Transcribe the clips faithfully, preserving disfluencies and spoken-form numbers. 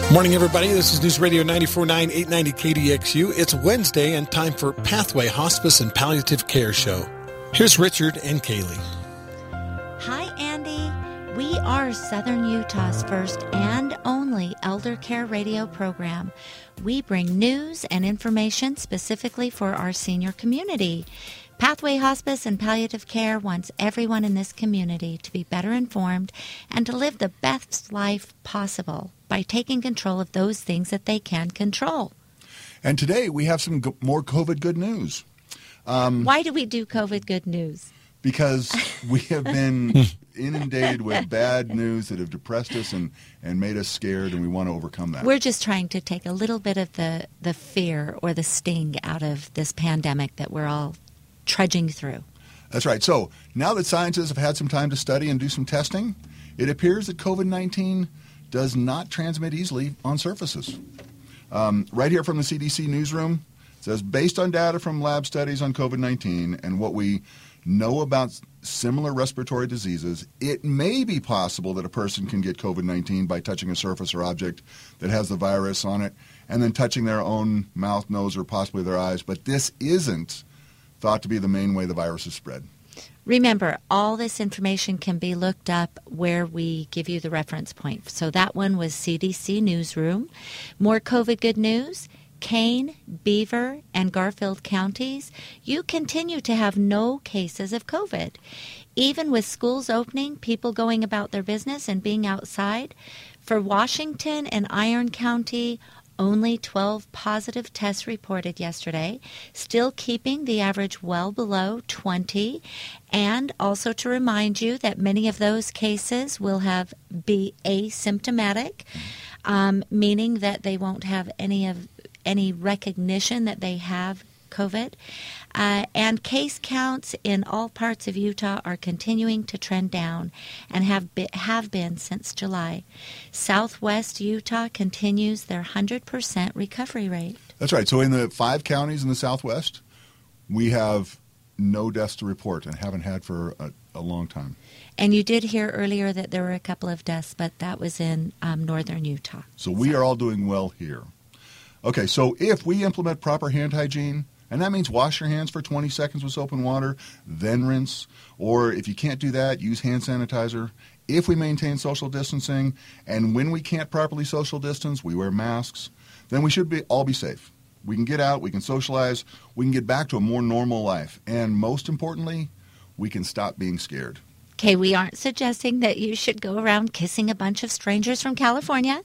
Morning, everybody. This is News Radio ninety-four point nine, eight ninety K D X U. It's Wednesday and time for Pathway Hospice and Palliative Care Show. Here's Richard and Kaylee. Hi, Andy. We are Southern Utah's first and only elder care radio program. We bring news and information specifically for our senior community. Pathway Hospice and Palliative Care wants everyone in this community to be better informed and to live the best life possible by taking control of those things that they can control. And today we have some go- more COVID good news. Um, Why do we do COVID good news? Because we have been inundated with bad news that have depressed us and, and made us scared, and we want to overcome that. We're just trying to take a little bit of the, the fear or the sting out of this pandemic that we're all trudging through. That's right. So now that scientists have had some time to study and do some testing, it appears that COVID nineteen does not transmit easily on surfaces. Um, right here from the C D C newsroom, it says, based on data from lab studies on COVID nineteen and what we know about similar respiratory diseases, it may be possible that a person can get COVID nineteen by touching a surface or object that has the virus on it and then touching their own mouth, nose, or possibly their eyes. But this isn't thought to be the main way the virus is spread. Remember, all this information can be looked up where we give you the reference point. So that one was C D C Newsroom. More COVID good news. Kane, Beaver, and Garfield counties, you continue to have no cases of COVID. Even with schools opening, people going about their business and being outside. For Washington and Iron County, only twelve positive tests reported yesterday, still keeping the average well below twenty. And also to remind you that many of those cases will have be asymptomatic, um, meaning that they won't have any of any recognition that they have COVID. Uh, and case counts in all parts of Utah are continuing to trend down and have been, have been since July. Southwest Utah continues their one hundred percent recovery rate. That's right. So in the five counties in the Southwest, we have no deaths to report and haven't had for a, a long time. And you did hear earlier that there were a couple of deaths, but that was in um, northern Utah. So we so. are all doing well here. Okay, so if we implement proper hand hygiene, and that means wash your hands for twenty seconds with soap and water, then rinse. Or if you can't do that, use hand sanitizer. If we maintain social distancing, and when we can't properly social distance, we wear masks, then we should be all be safe. We can get out, we can socialize, we can get back to a more normal life. And most importantly, we can stop being scared. Okay, we aren't suggesting that you should go around kissing a bunch of strangers from California.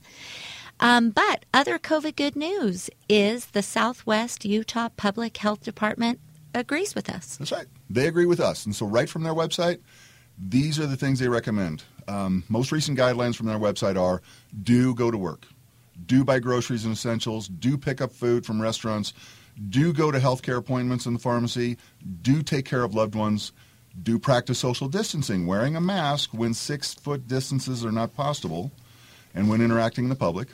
Um, but other COVID good news is the Southwest Utah Public Health Department agrees with us. That's right. They agree with us. And so right from their website, these are the things they recommend. Um, most recent guidelines from their website are do go to work, do buy groceries and essentials, do pick up food from restaurants, do go to healthcare appointments in the pharmacy, do take care of loved ones, do practice social distancing, wearing a mask when six-foot distances are not possible, and when interacting in the public.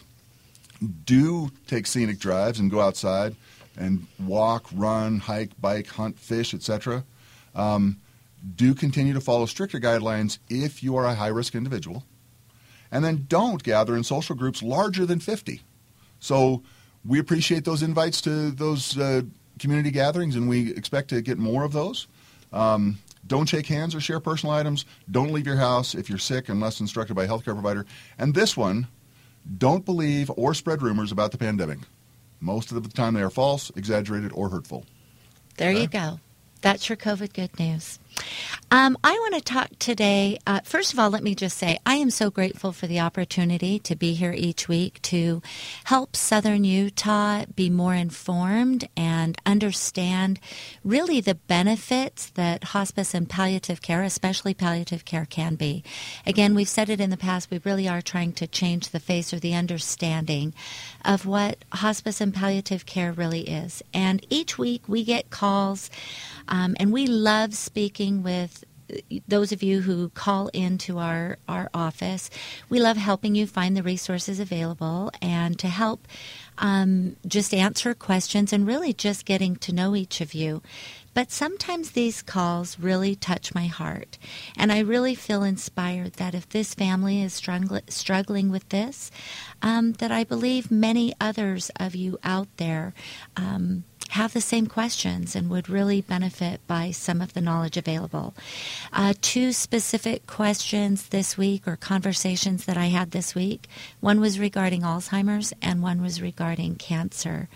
Do take scenic drives and go outside and walk, run, hike, bike, hunt, fish, et cetera. Um, do continue to follow stricter guidelines if you are a high-risk individual. And then don't gather in social groups larger than fifty. So we appreciate those invites to those uh, community gatherings, and we expect to get more of those. Um, don't shake hands or share personal items. Don't leave your house if you're sick unless instructed by a healthcare provider. And this one, don't believe or spread rumors about the pandemic. Most of the time they are false, exaggerated, or hurtful. There okay. you go. That's your COVID good news. Um, I want to talk today, uh, first of all, let me just say, I am so grateful for the opportunity to be here each week to help Southern Utah be more informed and understand really the benefits that hospice and palliative care, especially palliative care, can be. Again, we've said it in the past, we really are trying to change the face or the understanding of what hospice and palliative care really is. And each week we get calls, um, and we love speaking with those of you who call into our, our office. We love helping you find the resources available and to help um, just answer questions and really just getting to know each of you. But sometimes these calls really touch my heart. And I really feel inspired that if this family is strugg- struggling with this, um, that I believe many others of you out there um, have the same questions and would really benefit by some of the knowledge available. Uh, two specific questions this week, or conversations that I had this week. One was regarding Alzheimer's and one was regarding cancer.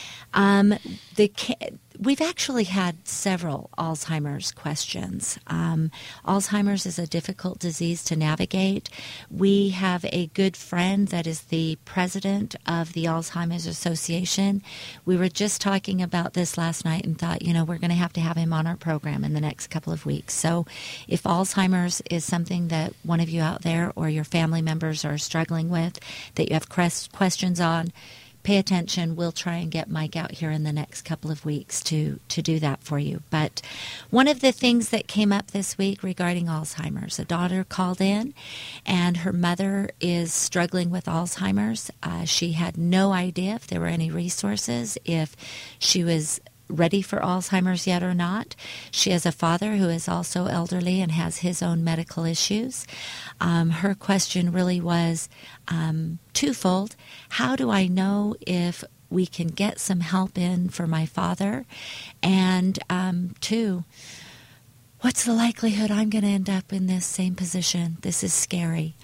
Um, the we've actually had several Alzheimer's questions. Um, Alzheimer's is a difficult disease to navigate. We have a good friend that is the president of the Alzheimer's Association. We were just talking about this last night and thought, you know, we're going to have to have him on our program in the next couple of weeks. So if Alzheimer's is something that one of you out there or your family members are struggling with, that you have questions on, pay attention. We'll try and get Mike out here in the next couple of weeks to, to do that for you. But one of the things that came up this week regarding Alzheimer's, a daughter called in and her mother is struggling with Alzheimer's. Uh, she had no idea if there were any resources, if she was ready for Alzheimer's yet or not. She has a father who is also elderly and has his own medical issues. Um, her question really was um, twofold. How do I know if we can get some help in for my father? And um, two, what's the likelihood I'm going to end up in this same position? This is scary.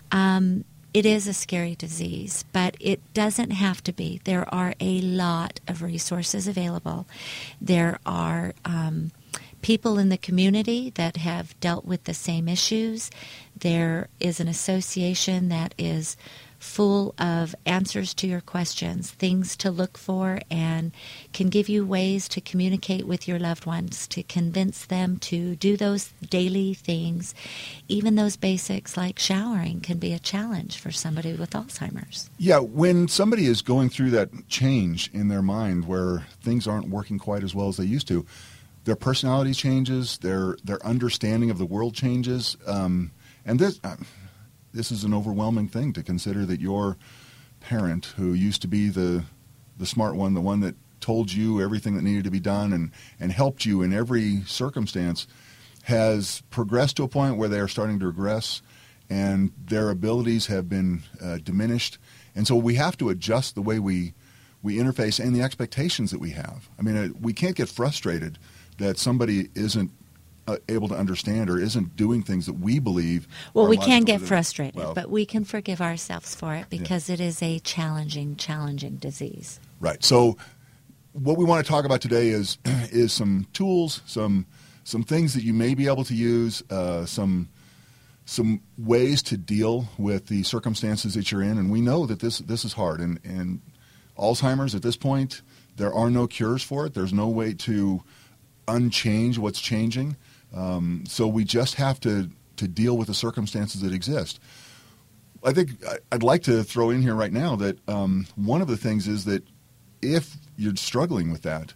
Um, It is a scary disease, but it doesn't have to be. There are a lot of resources available. There are um, people in the community that have dealt with the same issues. There is an association that is full of answers to your questions, things to look for, and can give you ways to communicate with your loved ones, to convince them to do those daily things. Even those basics like showering can be a challenge for somebody with Alzheimer's. Yeah, when somebody is going through that change in their mind where things aren't working quite as well as they used to, their personality changes, their their understanding of the world changes, um, and this... Uh, This is an overwhelming thing to consider that your parent, who used to be the the smart one, the one that told you everything that needed to be done and, and helped you in every circumstance, has progressed to a point where they are starting to regress and their abilities have been uh, diminished. And so we have to adjust the way we, we interface and the expectations that we have. I mean, uh, we can't get frustrated that somebody isn't Uh, able to understand or isn't doing things that we believe. Well, we can get get frustrated, well, but we can forgive ourselves for it because yeah. it is a challenging, challenging disease. Right. So what we want to talk about today is is some tools, some some things that you may be able to use, uh, some some ways to deal with the circumstances that you're in. And we know that this this is hard. And, and Alzheimer's at this point, there are no cures for it. There's no way to unchange what's changing. Um, so we just have to, to deal with the circumstances that exist. I think I'd like to throw in here right now that um, one of the things is that if you're struggling with that,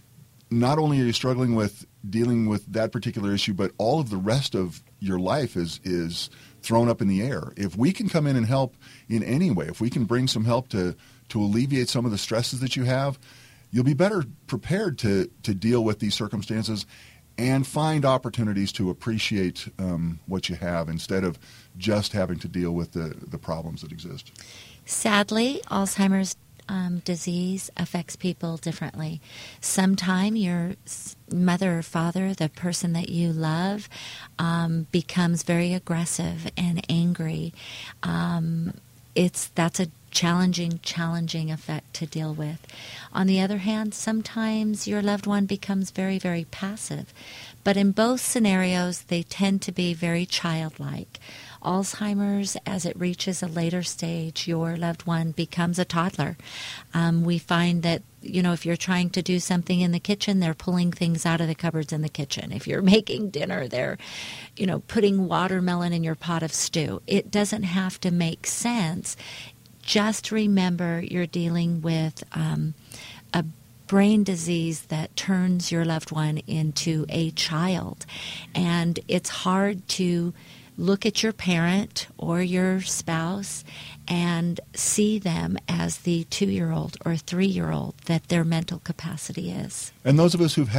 not only are you struggling with dealing with that particular issue, but all of the rest of your life is is thrown up in the air. If we can come in and help in any way, if we can bring some help to, to alleviate some of the stresses that you have, you'll be better prepared to, to deal with these circumstances and find opportunities to appreciate um, what you have instead of just having to deal with the, the problems that exist. Sadly, Alzheimer's um, disease affects people differently. Sometime your mother or father, the person that you love, um, becomes very aggressive and angry. Um, it's that's a challenging, challenging effect to deal with. On the other hand, sometimes your loved one becomes very, very passive. But in both scenarios, they tend to be very childlike. Alzheimer's, as it reaches a later stage, your loved one becomes a toddler. Um, we find that, you know, if you're trying to do something in the kitchen, they're pulling things out of the cupboards in the kitchen. If you're making dinner, they're, you know, putting watermelon in your pot of stew. It doesn't have to make sense. Just remember you're dealing with um, a brain disease that turns your loved one into a child. And it's hard to look at your parent or your spouse and see them as the two-year-old or three-year-old that their mental capacity is. And those of us who've had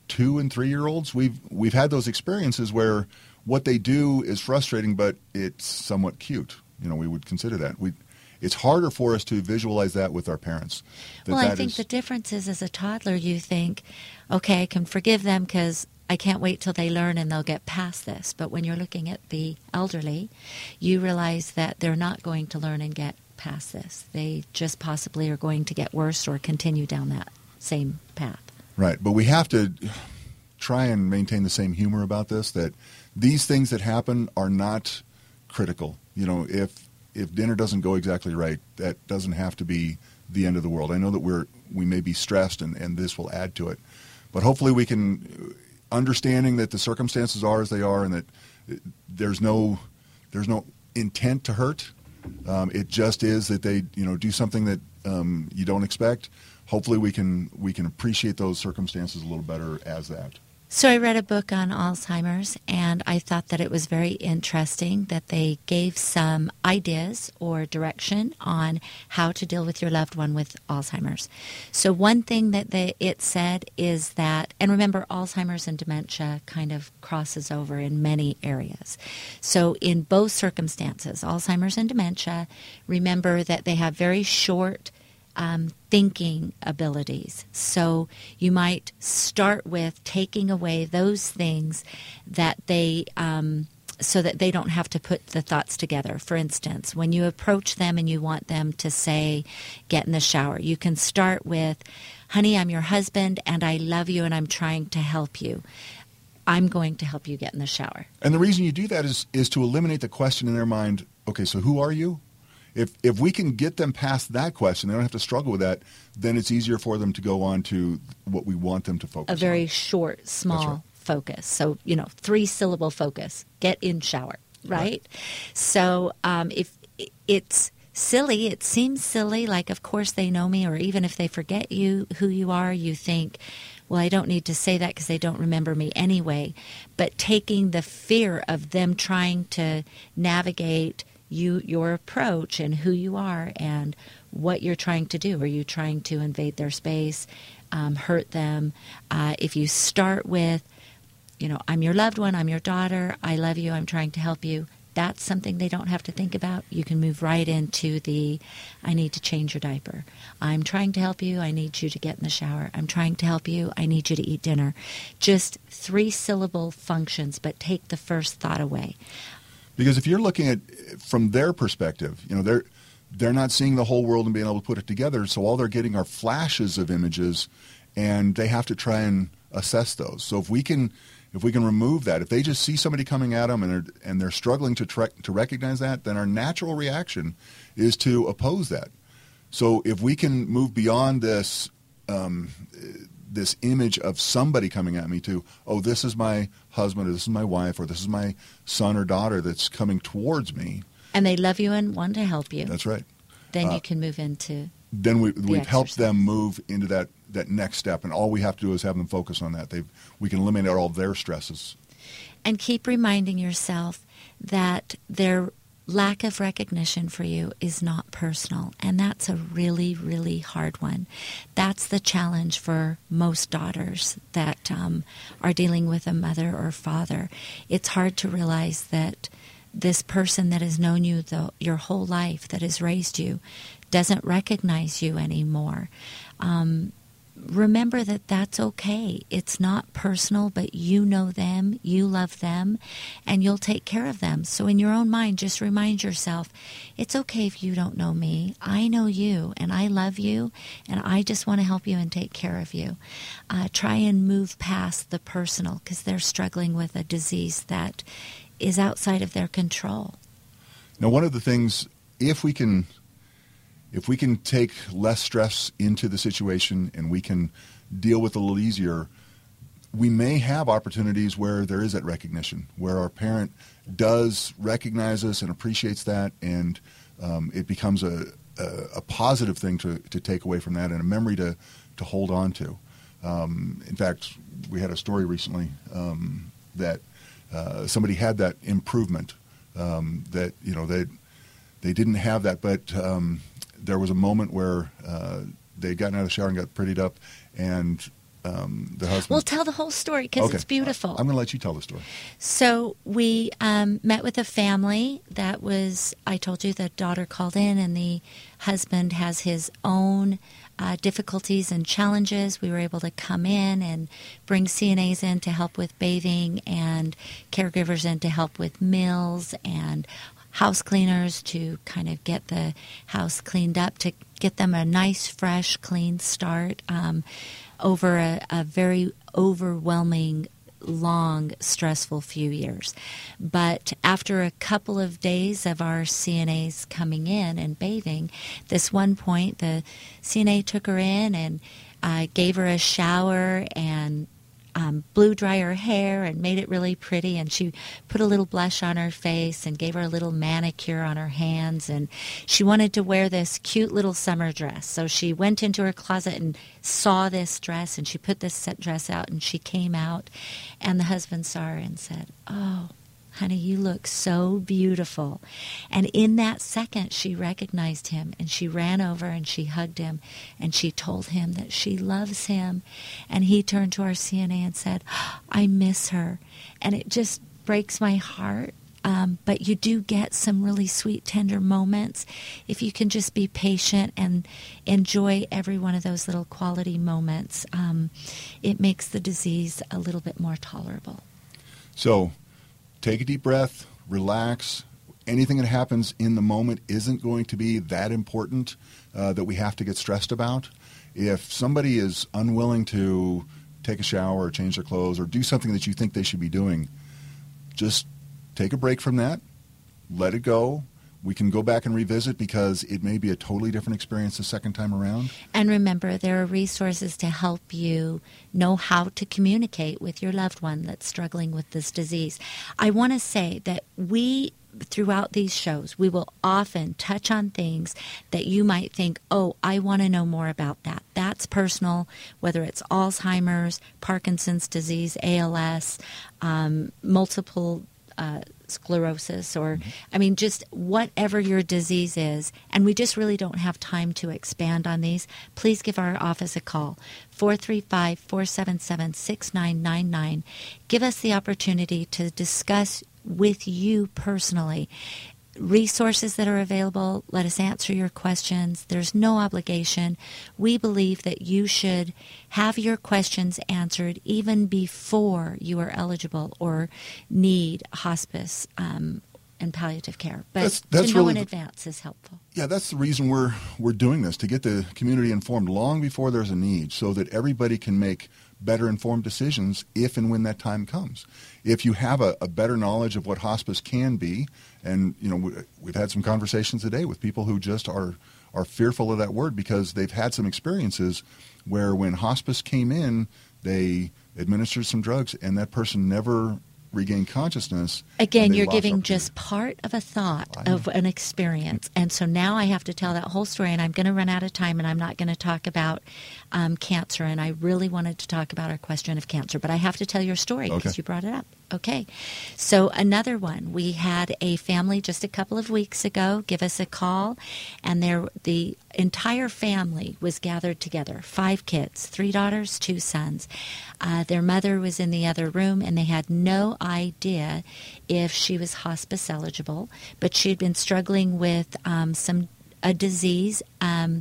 two and three year olds, we've we've had those experiences where what they do is frustrating, but it's somewhat cute. You know, we would consider that. We, it's harder for us to visualize that with our parents. That well, I that think is, the difference is, as a toddler, you think, okay, I can forgive them because I can't wait till they learn and they'll get past this. But when you're looking at the elderly, you realize that they're not going to learn and get past this. They just possibly are going to get worse or continue down that same path. Right, but we have to try and maintain the same humor about this, that these things that happen are not critical. You know, if if dinner doesn't go exactly right, that doesn't have to be the end of the world. I know that we're we may be stressed, and, and this will add to it. But hopefully we can, understanding that the circumstances are as they are and that there's no there's no intent to hurt. Um, it just is that they, you know, do something that um, you don't expect. Hopefully we can we can appreciate those circumstances a little better as that. So I read a book on Alzheimer's, and I thought that it was very interesting that they gave some ideas or direction on how to deal with your loved one with Alzheimer's. So one thing that they, it said is that, and remember, Alzheimer's and dementia kind of crosses over in many areas. So in both circumstances, Alzheimer's and dementia, remember that they have very short Um, thinking abilities. So you might start with taking away those things that they, um, so that they don't have to put the thoughts together. For instance, when you approach them and you want them to say, get in the shower, you can start with, honey, I'm your husband and I love you and I'm trying to help you. I'm going to help you get in the shower. And the reason you do that is, is to eliminate the question in their mind, okay, so who are you? If if we can get them past that question, they don't have to struggle with that, then it's easier for them to go on to what we want them to focus on. A very on. short, small right. focus. So, you know, three-syllable focus. Get in shower, right? right. So um, if it's silly, it seems silly, like, of course they know me, or even if they forget you, who you are, you think, well, I don't need to say that because they don't remember me anyway. But taking the fear of them trying to navigate you, your approach and who you are and what you're trying to do. Are you trying to invade their space, um, hurt them? Uh, if you start with, you know, I'm your loved one, I'm your daughter, I love you, I'm trying to help you, that's something they don't have to think about. You can move right into the, I need to change your diaper. I'm trying to help you, I need you to get in the shower. I'm trying to help you, I need you to eat dinner. Just three-syllable functions, but take the first thought away. Because if you're looking at from their perspective, you know, they're they're not seeing the whole world and being able to put it together, so all they're getting are flashes of images, and they have to try and assess those. So if we can if we can remove that, if they just see somebody coming at them and they're, and they're struggling to tre- to recognize that, then our natural reaction is to oppose that. So if we can move beyond this um, this image of somebody coming at me to, oh, this is my husband or this is my wife or this is my son or daughter that's coming towards me. And they love you and want to help you. That's right. Then uh, you can move into Then we, the we've exercise. helped them move into that, that next step, and all we have to do is have them focus on that. They've, we can eliminate all their stresses. And keep reminding yourself that their lack of recognition for you is not personal, and that's a really, really hard one. That's the challenge for most daughters that um, are dealing with a mother or father. It's hard to realize that this person that has known you the, your whole life, that has raised you, doesn't recognize you anymore. Um, remember that that's okay. It's not personal, but you know them, you love them, and you'll take care of them. So in your own mind, just remind yourself, it's okay if you don't know me. I know you, and I love you, and I just want to help you and take care of you. Uh, try and move past the personal, because they're struggling with a disease that is outside of their control. Now, one of the things, if we can... If we can take less stress into the situation and we can deal with it a little easier, we may have opportunities where there is that recognition, where our parent does recognize us and appreciates that, and um, it becomes a, a, a positive thing to, to take away from that and a memory to, to hold on to. Um, in fact, we had a story recently um, that uh, somebody had that improvement, um, that, you know, they, they didn't have that, but... Um, there was a moment where uh, they had gotten out of the shower and got prettied up, and um, the husband? We'll tell the whole story because Okay. it's beautiful. I'm going to let you tell the story. So we um, met with a family that was, I told you the daughter called in and the husband has his own uh, difficulties and challenges. We were able to come in and bring C N As in to help with bathing and caregivers in to help with meals and house cleaners to kind of get the house cleaned up, to get them a nice, fresh, clean start um, over a, a very overwhelming, long, stressful few years. But after a couple of days of our C N As coming in and bathing, this one point the C N A took her in and uh, gave her a shower and Um, blew dry her hair and made it really pretty, and she put a little blush on her face and gave her a little manicure on her hands, and she wanted to wear this cute little summer dress. So she went into her closet and saw this dress, and she put this set dress out, and she came out, and the husband saw her and said, "Oh, honey, you look so beautiful." And in that second, she recognized him, and she ran over and she hugged him, and she told him that she loves him. And he turned to our C N A and said, "I miss her." And it just breaks my heart. Um, but you do get some really sweet, tender moments if you can just be patient and enjoy every one of those little quality moments. Um, it makes the disease a little bit more tolerable. So, take a deep breath, relax. Anything that happens in the moment isn't going to be that important uh, that we have to get stressed about. If somebody is unwilling to take a shower or change their clothes or do something that you think they should be doing, just take a break from that, let it go. We can go back and revisit because it may be a totally different experience the second time around. And remember, there are resources to help you know how to communicate with your loved one that's struggling with this disease. I want to say that we, throughout these shows, we will often touch on things that you might think, oh, I want to know more about that. That's personal, whether it's Alzheimer's, Parkinson's disease, A L S, um, multiple uh sclerosis, or I mean just whatever your disease is, and we just really don't have time to expand on these. Please give our office a call, four three five, four seven seven, six nine nine nine. Give us the opportunity to discuss with you personally resources that are available. Let us answer your questions. There's no obligation. We believe that you should have your questions answered even before you are eligible or need hospice um, and palliative care. But That's- that's to know really in the- advance is helpful. Yeah, that's the reason we're we're doing this, to get the community informed long before there's a need so that everybody can make better informed decisions if and when that time comes. If you have a, a better knowledge of what hospice can be, and you know we, we've had some conversations today with people who just are are fearful of that word because they've had some experiences where when hospice came in, they administered some drugs and that person never regain consciousness. Again, and they you're lost giving opportunity. just part of a thought I know. of an experience. And so now I have to tell that whole story, and I'm going to run out of time, and I'm not going to talk about um, cancer. And I really wanted to talk about our question of cancer, but I have to tell your story because Okay. you brought it up. Okay. So another one, we had a family just a couple of weeks ago give us a call, and there the entire family was gathered together, five kids, three daughters, two sons. Uh, their mother was in the other room, and they had no idea if she was hospice eligible, but she had been struggling with um, some a disease um,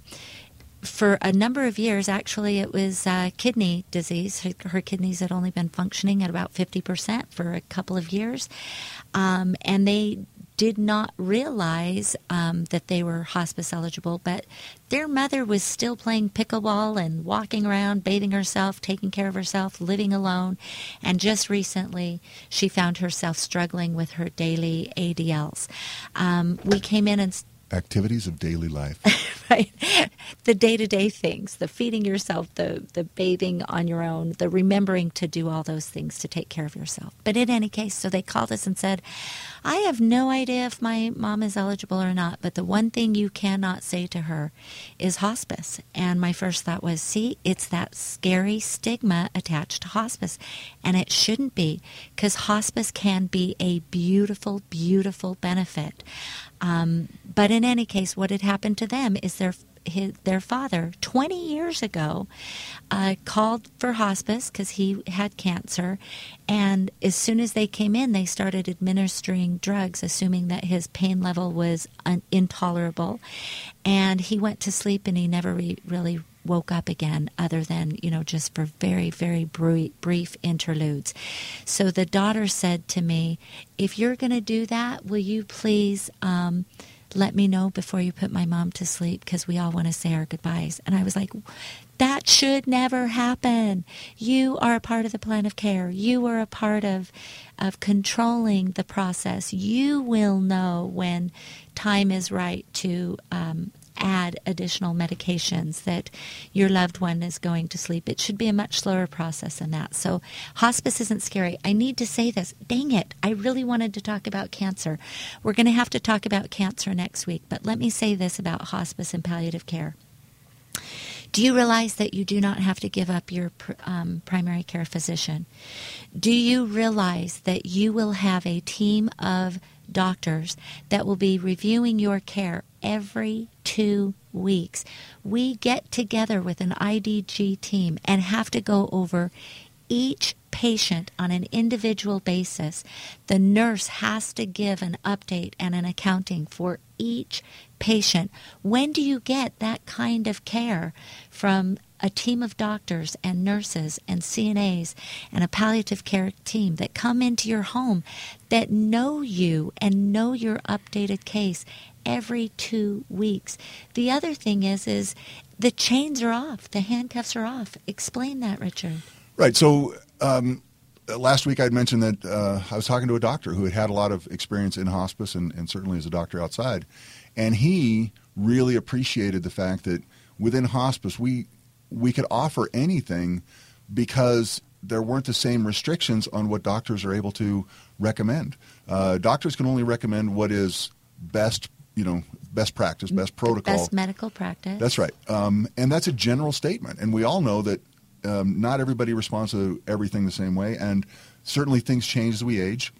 for a number of years. Actually, it was uh, kidney disease. Her, her kidneys had only been functioning at about fifty percent for a couple of years, um, and they did not realize um, that they were hospice eligible, but their mother was still playing pickleball and walking around, bathing herself, taking care of herself, living alone, and just recently she found herself struggling with her daily A D Ls. Um, we came in and Activities of daily life. right, the day-to-day things, the feeding yourself, the the bathing on your own, the remembering to do all those things to take care of yourself. But in any case, so they called us and said, I have no idea if my mom is eligible or not, but the one thing you cannot say to her is hospice. And my first thought was, see, it's that scary stigma attached to hospice, and it shouldn't be, because hospice can be a beautiful, beautiful benefit. Um, but in any case, what had happened to them is their his, their father, twenty years ago, uh, called for hospice because he had cancer. And as soon as they came in, they started administering drugs, assuming that his pain level was un- intolerable. And he went to sleep and he never re- really woke up again, other than, you know, just for very, very brief, brief interludes. So the daughter said to me, if you're going to do that, will you please um, let me know before you put my mom to sleep, because we all want to say our goodbyes. And I was like, that should never happen. You are a part of the plan of care. You are a part of of controlling the process. You will know when time is right to um, add additional medications that your loved one is going to sleep. It should be a much slower process than that. So hospice isn't scary. I need to say this. Dang it. I really wanted to talk about cancer. We're going to have to talk about cancer next week, but let me say this about hospice and palliative care. Do you realize that you do not have to give up your um, primary care physician? Do you realize that you will have a team of doctors that will be reviewing your care every two weeks? We get together with an I D G team and have to go over each patient on an individual basis. The nurse has to give an update and an accounting for each patient. When do you get that kind of care from a team of doctors and nurses and C N As and a palliative care team that come into your home that know you and know your updated case every two weeks? The other thing is, is the chains are off. The handcuffs are off. Explain that, Richard. Right. So um, last week I'd mentioned that uh, I was talking to a doctor who had had a lot of experience in hospice and, and certainly as a doctor outside. And he really appreciated the fact that within hospice we we could offer anything because there weren't the same restrictions on what doctors are able to recommend. Uh, doctors can only recommend what is best, you know, best practice, best protocol. Best medical practice. That's right. Um, and that's a general statement. And we all know that um, not everybody responds to everything the same way. And certainly things change as we age.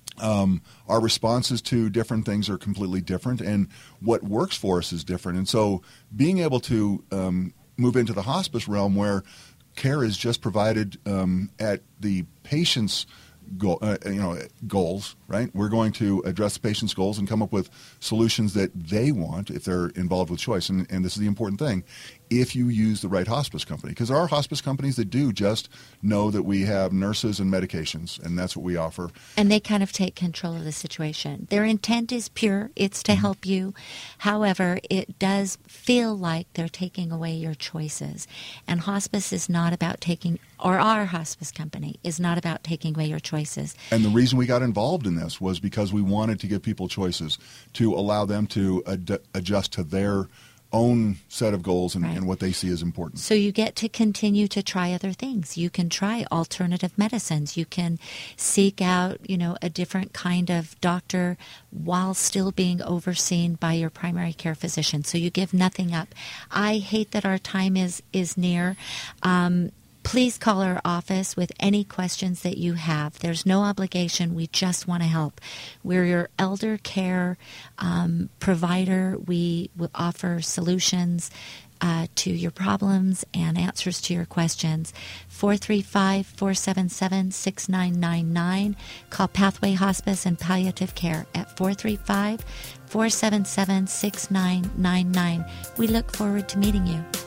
Um, our responses to different things are completely different, and what works for us is different. And so being able to um, move into the hospice realm where care is just provided um, at the patient's goal, uh, you know, goals, right? We're going to address the patient's goals and come up with solutions that they want if they're involved with choice. And, and this is the important thing, if you use the right hospice company. Because there are hospice companies that do just know that we have nurses and medications, and that's what we offer. And they kind of take control of the situation. Their intent is pure. It's to mm-hmm. help you. However, it does feel like they're taking away your choices. And hospice is not about taking, or our hospice company is not about taking away your choices. And the reason we got involved in this was because we wanted to give people choices, to allow them to ad- adjust to their own set of goals and, right. and what they see as important. So you get to continue to try other things. You can try alternative medicines. You can seek out, you know, a different kind of doctor while still being overseen by your primary care physician. So you give nothing up. I hate that our time is, is near. Um, Please call our office with any questions that you have. There's no obligation. We just want to help. We're your elder care um, provider. We will offer solutions uh, to your problems and answers to your questions. four three five, four seven seven, six nine nine nine. Call Pathway Hospice and Palliative Care at four three five, four seven seven, six nine nine nine. We look forward to meeting you.